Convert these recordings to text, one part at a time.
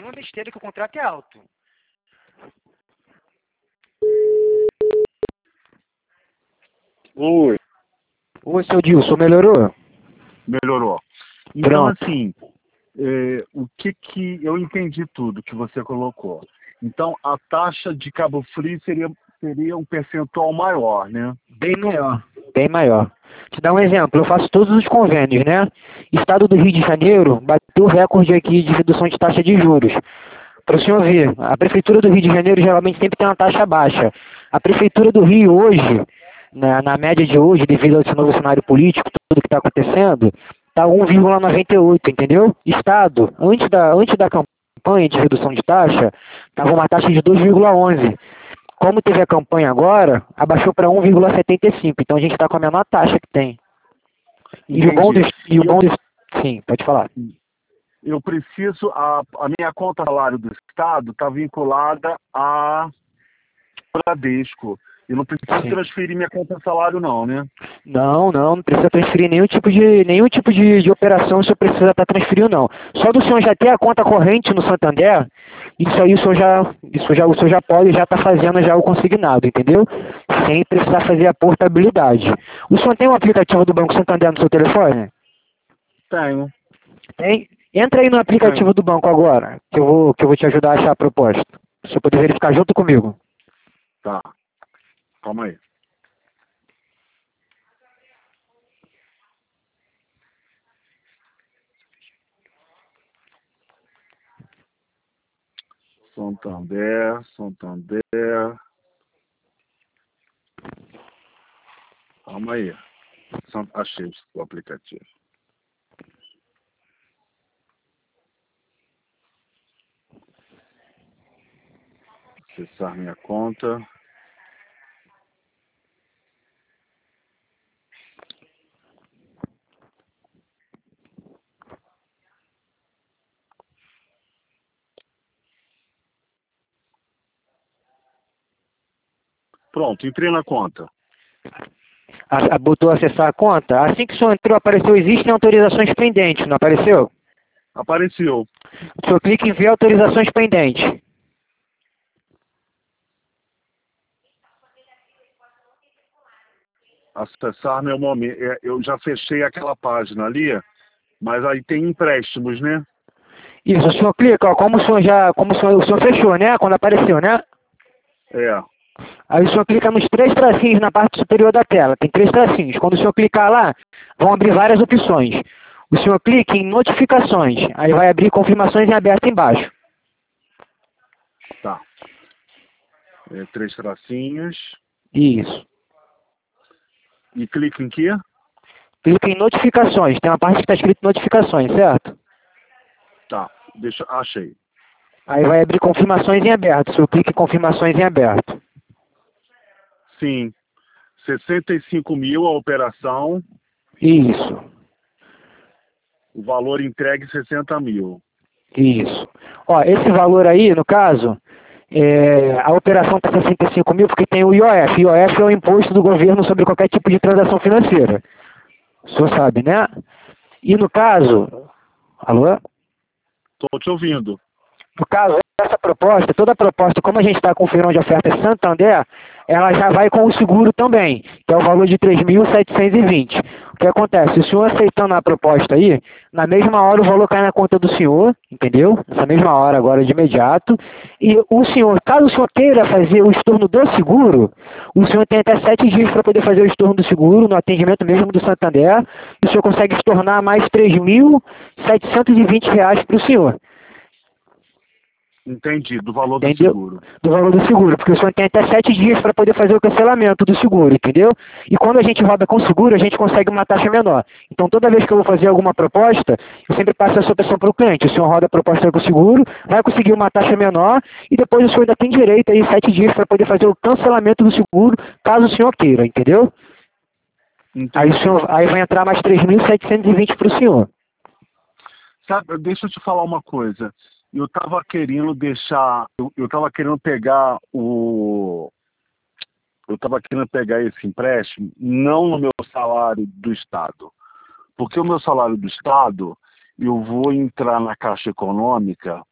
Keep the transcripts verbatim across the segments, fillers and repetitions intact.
nenhuma besteira que o contrato é alto. Oi. Oi, seu Dilson, melhorou? Melhorou. Então, Pronto. assim, é, o que que... Eu entendi tudo que você colocou. Então, a taxa de Cabo Frio seria, seria um percentual maior, né? Bem maior. Bem maior. Te dar um exemplo, eu faço todos os convênios, né? Estado do Rio de Janeiro bateu o recorde aqui de redução de taxa de juros. Para o senhor ver, a Prefeitura do Rio de Janeiro geralmente sempre tem uma taxa baixa. A Prefeitura do Rio hoje, na, na média de hoje, devido a esse novo cenário político, tudo que está acontecendo, está um vírgula noventa e oito, entendeu? Estado, antes da, antes da campanha de redução de taxa, estava uma taxa de dois vírgula onze. Como teve a campanha agora, abaixou para um vírgula setenta e cinco. Então a gente está com a menor taxa que tem. E o bom Entendi. do... E o E bom eu, do sim, pode falar. eu preciso... A, a minha conta salário do Estado está vinculada a Bradesco. Eu não preciso Sim. transferir minha conta salário, não, né? Não, não, não precisa transferir nenhum tipo de nenhum tipo de, de operação, o senhor precisa estar transferindo, não. Só do senhor já ter a conta corrente no Santander, isso aí o senhor já, isso já, o senhor já pode já estar fazendo já o consignado, entendeu? Sem precisar fazer a portabilidade. O senhor tem um aplicativo do Banco Santander no seu telefone? Tenho. Tem? Entra aí no Tenho. aplicativo do banco agora, que eu vou, que eu vou te ajudar a achar a proposta. O senhor poder verificar junto comigo. Tá. Calma aí. Santander, Santander. Calma aí. San- Achei o aplicativo. Acessar minha conta. Pronto, entrei na conta. A, a, botou acessar a conta? Assim que o senhor entrou, apareceu, existem autorizações pendentes, não apareceu? Apareceu. O senhor clica em ver autorizações pendentes. Acessar meu momento. Eu já fechei aquela página ali, mas aí tem empréstimos, né? Isso, o senhor clica, ó, como o senhor já, como o senhor, o senhor fechou, né? Quando apareceu, né? É. Aí o senhor clica nos três tracinhos na parte superior da tela. Tem três tracinhos. Quando o senhor clicar lá, vão abrir várias opções. O senhor clica em notificações. Aí vai abrir confirmações em aberto embaixo. Tá. É, três tracinhos. Isso. E clica em quê? Clica em notificações. Tem uma parte que está escrito notificações, certo? Tá. Deixa. Achei. Aí vai abrir confirmações em aberto. O senhor clica em confirmações em aberto. Sim. sessenta e cinco mil a operação. Isso. O valor entregue sessenta mil. Isso. Ó, esse valor aí, no caso, é, a operação está sessenta e cinco mil porque tem o I O F. I O F é o imposto do governo sobre qualquer tipo de transação financeira. O senhor sabe, né? E no caso... Alô? Tô te ouvindo. No caso, essa proposta, toda proposta, como a gente está com o feirão de oferta Santander, ela já vai com o seguro também, que é o valor de três mil setecentos e vinte. O que acontece? O senhor aceitando a proposta aí, na mesma hora o valor cai na conta do senhor, entendeu? Nessa mesma hora agora de imediato. E o senhor, caso o senhor queira fazer o estorno do seguro, o senhor tem até sete dias para poder fazer o estorno do seguro, no atendimento mesmo do Santander, e o senhor consegue estornar mais três mil setecentos e vinte reais para o senhor. Entendi, do valor do Entendeu? seguro. Do valor do seguro, porque o senhor tem até sete dias para poder fazer o cancelamento do seguro, entendeu? E quando a gente roda com seguro, a gente consegue uma taxa menor. Então, toda vez que eu vou fazer alguma proposta, eu sempre passo essa opção para o cliente. O senhor roda a proposta com o seguro, vai conseguir uma taxa menor e depois o senhor ainda tem direito aí sete dias para poder fazer o cancelamento do seguro, caso o senhor queira, entendeu? Aí, o senhor, aí vai entrar mais três mil setecentos e vinte para o senhor. Sabe, deixa eu te falar uma coisa. Eu estava querendo deixar, eu, eu tava querendo pegar o, eu estava querendo pegar esse empréstimo não no meu salário do Estado, porque o meu salário do Estado, eu vou entrar na Caixa Econômica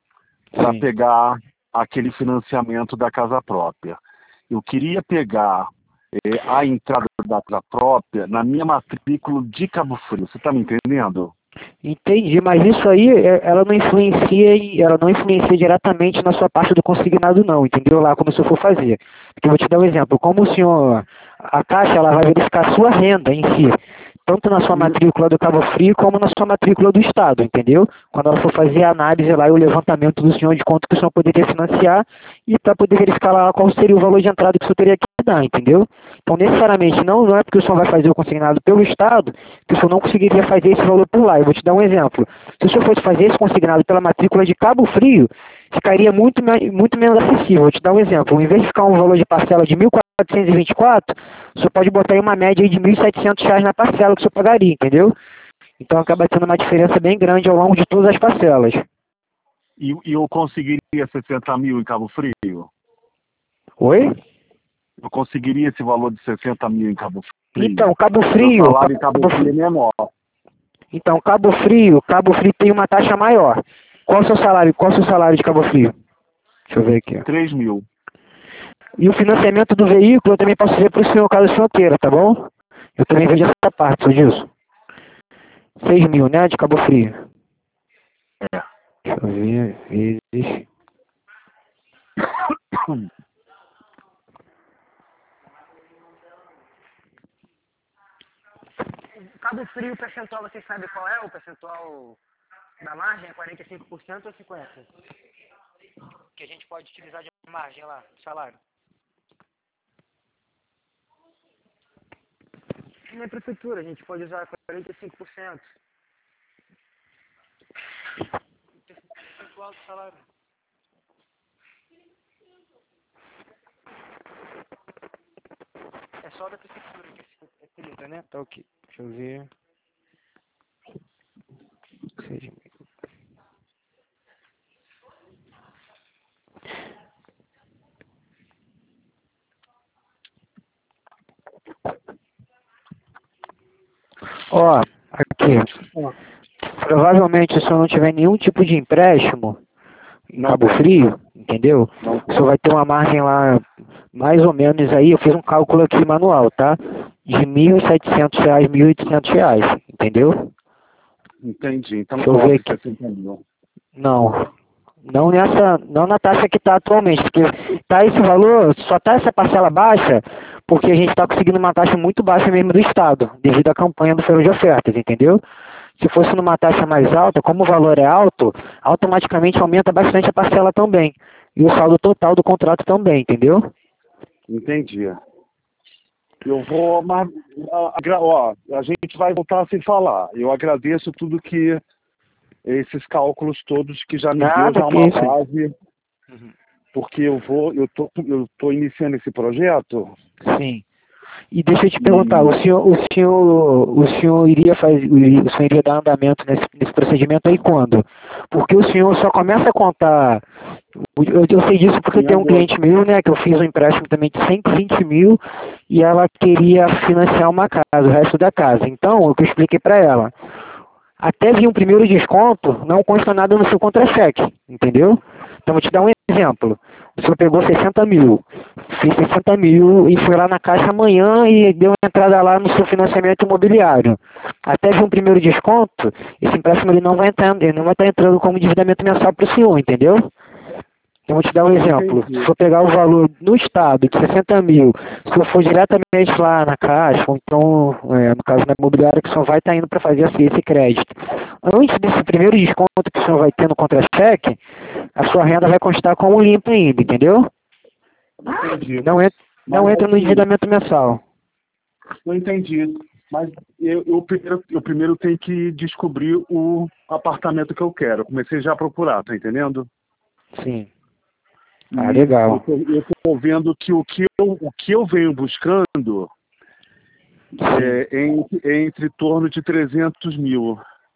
para Sim. pegar aquele financiamento da casa própria. Eu queria pegar é, a entrada da casa própria na minha matrícula de Cabo Frio. Você está me entendendo? Entendi, mas isso aí, é- ela não influencia, em- ela não influencia diretamente na sua parte do consignado não, entendeu? Lá como se eu for fazer. Porque eu vou te dar um exemplo, como o senhor, a Caixa, ela vai verificar a sua renda em si, tanto na sua Hum, matrícula do Cabo Frio como na sua matrícula do Estado, entendeu? Quando ela for fazer a análise lá e o levantamento do senhor de quanto que o senhor poderia financiar e para poder verificar lá qual seria o valor de entrada que o senhor teria que dar, entendeu? Então, necessariamente, não, não é porque o senhor vai fazer o consignado pelo Estado que o senhor não conseguiria fazer esse valor por lá. Eu vou te dar um exemplo. Se o senhor fosse fazer esse consignado pela matrícula de Cabo Frio, ficaria muito, me- muito menos acessível. Vou te dar um exemplo. Em vez de ficar um valor de parcela de mil quatrocentos e vinte e quatro, o senhor pode botar aí uma média aí de mil e setecentos reais na parcela que o senhor pagaria, entendeu? Então acaba tendo uma diferença bem grande ao longo de todas as parcelas. E, e eu conseguiria sessenta mil em Cabo Frio? Oi? Eu conseguiria esse valor de sessenta mil em Cabo Frio? Então, Cabo Meu Frio, salário em Cabo Cabo, Frio é menor. então, Cabo Frio, Cabo Frio tem uma taxa maior. Qual o seu salário? Qual o seu salário de Cabo Frio? Deixa eu ver aqui. Ó. três mil. E o financiamento do veículo eu também posso ver para o senhor, caso o senhor queira, tá bom? Eu também vejo essa parte, só disso. seis mil, né, de Cabo Frio. É. Deixa eu ver, vezes... Cabo Frio, o percentual, vocês sabem qual é o percentual da margem? É quarenta e cinco por cento ou cinquenta por cento? Que a gente pode utilizar de margem lá, salário. Na prefeitura, a gente pode usar quarenta e cinco por cento. Percentual do salário. É só da prefeitura que é trinta, né? Tá ok. Deixa eu ver. seis mil. Ó, aqui. Provavelmente, se o senhor não tiver nenhum tipo de empréstimo em Não Cabo tem. Frio, entendeu? Não O senhor tem. vai ter uma margem lá, mais ou menos aí, eu fiz um cálculo aqui manual, tá? De mil e setecentos reais, mil e oitocentos reais, entendeu? Entendi. Então Deixa eu ver cobre aqui. sessenta mil. Não, não nessa, não na taxa que está atualmente, porque tá esse valor, só tá essa parcela baixa, porque a gente está conseguindo uma taxa muito baixa mesmo do Estado, devido à campanha do Feirão de Ofertas, entendeu? Se fosse numa taxa mais alta, como o valor é alto, automaticamente aumenta bastante a parcela também. E o saldo total do contrato também, entendeu? Entendi. Eu vou, mas, a, a- ó, a gente vai voltar a se falar. Eu agradeço tudo que, esses cálculos todos que já me deu Nada já que uma isso. base, porque eu vou, eu tô, eu tô iniciando esse projeto Sim. E deixa eu te perguntar, o e senhor, o senhor, o senhor iria fazer, o senhor iria dar andamento nesse, nesse procedimento aí quando? Porque o senhor só começa a contar, eu, eu sei disso porque em tem um agosto. cliente meu, né, que eu fiz um empréstimo também de cento e vinte mil e ela queria financiar uma casa, o resto da casa. Então, o que eu expliquei para ela, até vir um primeiro desconto, não consta nada no seu contra-cheque, entendeu? Então, vou te dar um exemplo. O senhor pegou sessenta mil, fez sessenta mil e foi lá na Caixa amanhã e deu uma entrada lá no seu financiamento imobiliário. Até vir um primeiro desconto, esse empréstimo ele não vai entrar, ele não vai estar entrando como endividamento mensal para o senhor, entendeu? Eu vou te dar um exemplo. Se Entendi. for pegar o valor no estado de sessenta mil, se eu for diretamente lá na Caixa, ou então, é, no caso na imobiliária, que o senhor vai estar indo para fazer esse, esse crédito. Antes desse primeiro desconto que o senhor vai ter no contra-cheque, a sua renda vai constar como limpa ainda, entendeu? Entendi. Não entra, Mas não entra no assim, endividamento mensal. eu entendi. Mas eu, eu, primeiro, eu primeiro tenho que descobrir o apartamento que eu quero. Eu comecei já a procurar, tá entendendo? Sim. Ah, E eu legal. tô, eu tô vendo que o que eu, o que eu venho buscando Sim. é entre, é entre torno de trezentos mil.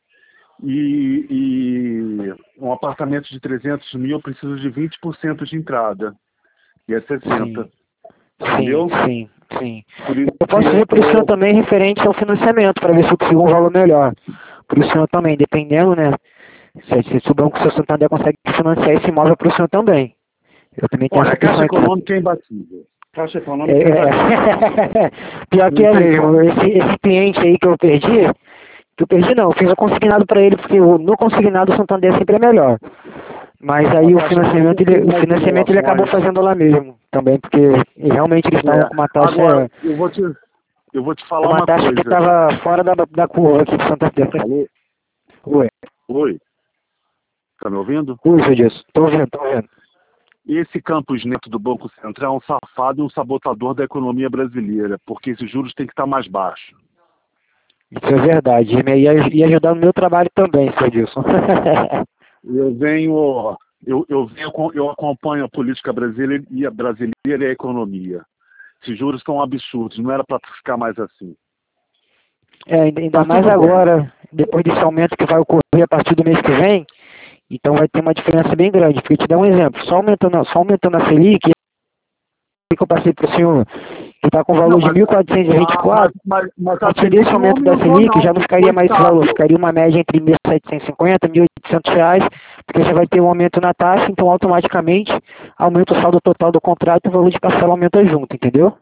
E, e um apartamento de trezentos mil eu preciso de vinte por cento de entrada. E é sessenta. Sim. Sim, Entendeu? sim, sim. Por isso Eu que posso eu ver para o senhor tô. também referente ao financiamento, para ver se eu consigo um valor melhor. Para o senhor também, dependendo, né? Se, se, se o Banco Seu Santander consegue financiar esse imóvel para o senhor também. Eu também tenho Olha, essa a Caixa questão aqui. Econômica é imbatível. Caixa Econômica É, é imbatível. é, pior que Não é tem mesmo. como. Esse, esse cliente aí que eu perdi, que eu perdi não, eu fiz o consignado para ele, porque o- no consignado o Santander sempre é melhor. Mas A aí o Caixa financiamento, Econômica tem ele, o mais financiamento ele acabou simulações. fazendo lá mesmo também, porque realmente eles estavam É. com uma Agora, taxa, eu vou te, eu vou te falar uma uma taxa que coisa. estava fora da, da curva aqui do Santander. Alô? Oi, Oi, tá me ouvindo? ui, seu Dias, tô ouvindo, tô ouvindo. Esse Campos Neto do Banco Central é um safado e um sabotador da economia brasileira, porque esses juros têm que estar mais baixos. Isso é verdade, e ia, ia ajudar no meu trabalho também, seu Dilson. Eu venho, eu, eu, venho, eu acompanho a política brasileira e a brasileira e a economia. Esses juros estão absurdos, não era para ficar mais assim. É, ainda ainda Mas mais tudo bem. agora, depois desse aumento que vai ocorrer a partir do mês que vem, então vai ter uma diferença bem grande. Porque te dar um exemplo, só aumentando, só aumentando a Selic, que eu passei para o senhor, que está com valor Não, de mas, mil quatrocentos e vinte e ah, mas, quatro, mas, mas a a partir desse Selic não aumento da aumentou, Selic já não. não Foi ficaria mais esse valor, estável. ficaria uma média entre mil setecentos e cinquenta e mil e oitocentos reais, porque já vai ter um aumento na taxa, então automaticamente aumenta o saldo total do contrato e o valor de parcela aumenta junto, entendeu?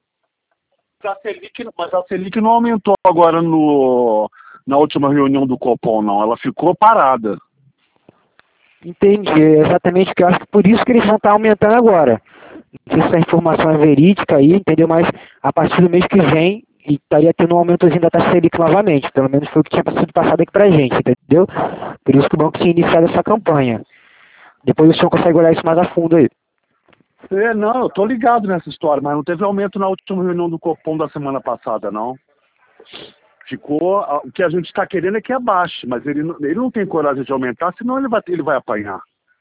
A Selic, mas a Selic não aumentou agora no, na última reunião do Copom, não. Ela ficou parada. Entendi, é exatamente o que eu acho que por isso que eles vão estar aumentando agora. Não sei se essa informação é verídica aí, entendeu? Mas a partir do mês que vem e estaria tendo um aumentozinho da taxa Selic novamente. Pelo menos foi o que tinha sido passado aqui pra gente, entendeu? Por isso que o banco tinha iniciado essa campanha. Depois o senhor consegue olhar isso mais a fundo aí. É, não, eu tô ligado nessa história, mas não teve aumento na última reunião do Copom da semana passada, não. Ficou, a- o que a gente está querendo é que abaixe, mas ele, não- ele não tem coragem de aumentar, senão ele vai, ele vai apanhar.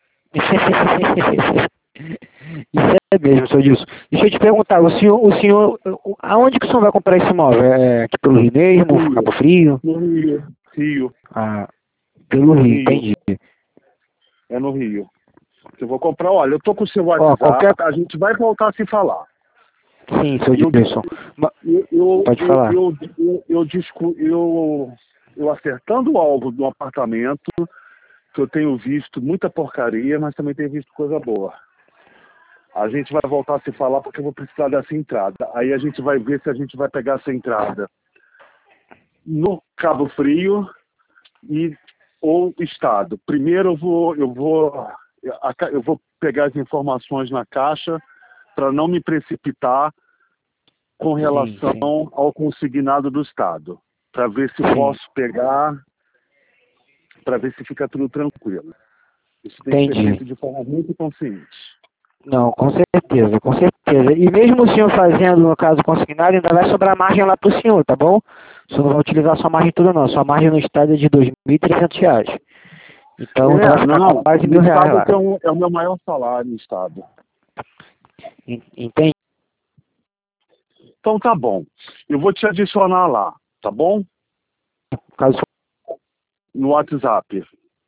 Isso é mesmo, senhor Dilson. Deixa eu te perguntar, o senhor, o senhor, o- aonde que o senhor vai comprar esse imóvel? É aqui pelo Rio mesmo, Rio, Cabo Frio? no Rio, Rio, Ah, pelo Rio, Rio, entendi. é no Rio. Eu vou comprar, olha, eu tô com o seu Ó, WhatsApp, qualquer... a gente vai voltar a se falar. Sim, senhor Eu, Dilson. Ma- eu, eu, Pode eu, falar. eu, eu, eu, discu- eu, eu acertando o alvo do apartamento, que eu tenho visto muita porcaria, mas também tenho visto coisa boa. A gente vai voltar a se falar porque eu vou precisar dessa entrada. Aí a gente vai ver se a gente vai pegar essa entrada no Cabo Frio e ou estado. Primeiro eu vou eu vou a ca- eu vou pegar as informações na caixa para não me precipitar com Sim, relação sim. ao consignado do estado, para ver se Sim. posso pegar, para ver se fica tudo tranquilo. Isso tem que ser Entendi. feito de forma muito consciente. Não, com certeza, com certeza. E mesmo o senhor fazendo, no caso, consignado, ainda vai sobrar margem lá para o senhor, tá bom? O senhor não vai utilizar sua margem toda, não. Sua margem no estado é de dois mil e trezentos reais. Então, ainda vai É, ficar não, quase no mil reais estado lá. é, um, é o meu maior salário no estado. En- Entende? Então tá bom. Eu vou te adicionar lá, tá bom? Caso No WhatsApp.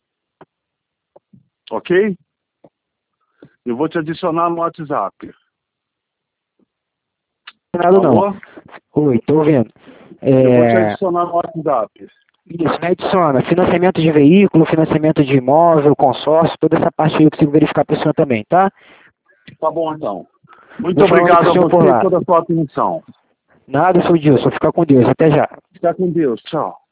Ok? Eu vou te adicionar no WhatsApp. nada não. Alô? Oi, tô ouvindo. Eu vou te É... adicionar no WhatsApp. Isso, me adiciona. Financiamento de veículo, financiamento de imóvel, consórcio, toda essa parte aí eu consigo verificar para o senhor também, tá? Tá bom então. Muito Vou falando com obrigado o a senhor por você e lá. toda a sua atenção. Nada, seu Dilson. Fica com Deus. Até já. Fica com Deus. Tchau.